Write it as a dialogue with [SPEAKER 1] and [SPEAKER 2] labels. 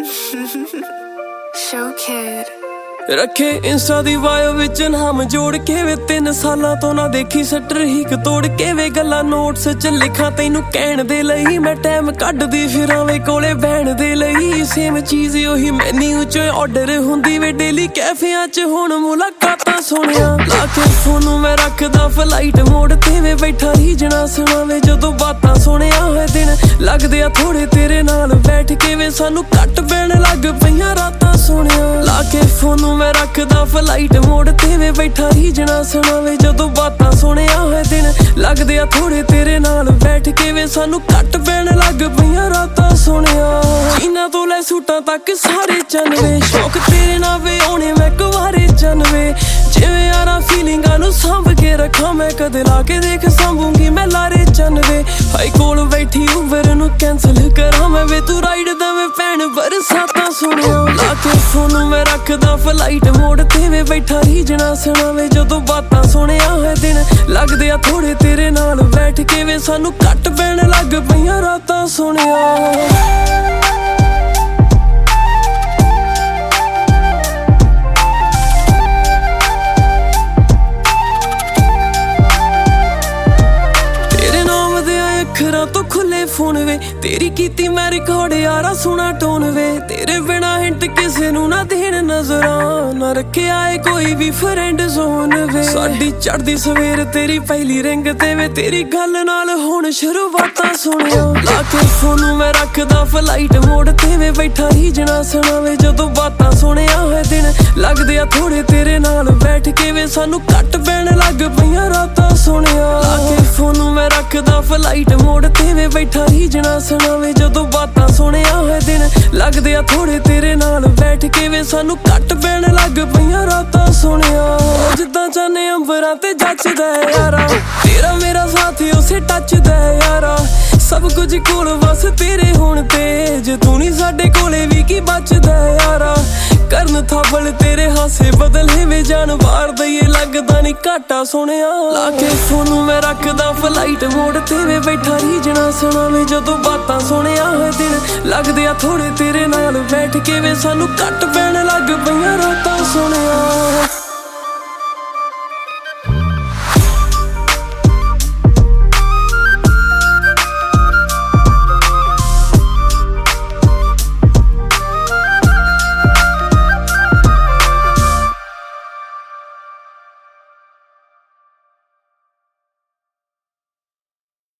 [SPEAKER 1] Show Kid
[SPEAKER 2] रखे Insta दी bio विच नाम जोड़ के वे 3 सालां तो ना देखी सटर हीक तोड़ के वे गल्ला नोट्स च लिखा तैनू कहण दे लई मैं टाइम कड्डदी फिरां वे कोले बहण दे लई सेम चीज़ ओही मेन्यू च ऑर्डर हुंदी वे डेली कैफियां च हुण मुलाकातां सोहणिया लाके फोन मैं रखदा फ्लाइट मोड ते वे बैठा रीजना सुणावे जदों बातां सोहणिया होए दिन लगदे आ थोड़े तेरे नाल बैठ के वे सानू घट पैण लग पईयां रातां सोहणिया लाके फोन मैं रखदा फ्लाइट मोड ते वे बैठा रीजना सुणावे जदों बातां सोहणिया होए दिन लगदे आ थोड़े तेरे नाल बैठ के वे सानू घट पैण लग पईयां रातां सोहणिया जीना तो लै सूटां तक सारे चनवे शौक तेरे नाल वे आउणे मैं कुवारे चनवे जिवें यारां फीलिंगां नू सांभ के रखां मैं कदे ला के देख सांभूंगी मैं लारे चनवे हाई कोल बैठी उबर नू कैंसल करां मैं वे तू राइड देवें भैण बरसातां सोहणिया लाके फोन मैं रखदा फ्लाइट मोड ते वे बैठा रीजना सुणावे जदों बातां सोहणिया होए दिन लगदे आ थोड़े तेरे नाल बैठ के वे सानू घट पैण लग पईयां रातां सोहणिया तो खुले फोन वे तेरी कीती मैं रिकॉर्ड यारा सुना टोन वे तेरे बिना हिंट किसे नू ना देण नजरां ना रखे आए कोई भी फ्रेंड जोन वे साडी चढ़दी सवेर तेरी पहली रिंग ते वे तेरी गल नाल हुण शुरुआतां सोहणिया लाके फोन मैं रखदा फ्लाइट मोड ते वे बैठा रीजना सुणावे जदों बातां सोहणिया होए दिन लगदे आ थोड़े तेरे नाल बैठ के वे सानू घट पैण लग पईयां रातां सोहणिया लाके फोन मैं रखदा फ्लाइट मोड ते वे बैठा रीजना सुणावे जदों बातां सोहणिया होए दिन लगदे आ थोड़े तेरे नाल बैठ के वे सानू घट पैण लग पईयां रातां सोहणिया जिद्दां चाहने अंबरां ते जचदा यारा तेरा मेरा साथ उसे टचदा यारा सब कुछ कोल बस तेरे होण ते जे तू नहीं साडे कोले भी की बचदा यारा करन थाबल तेरे हासे बदले वे जान वार दईए लगदा नहीं घाटा सोहणिया लाके फोन मैं रखदा फ्लाइट मोड ते वे बैठा रीजना सुणावे जदों बातां सोहणिया होए दिन लगदे आ थोड़े तेरे नाल बैठ के वे सानू घट पैण लग पईयां रातां सोहणिया।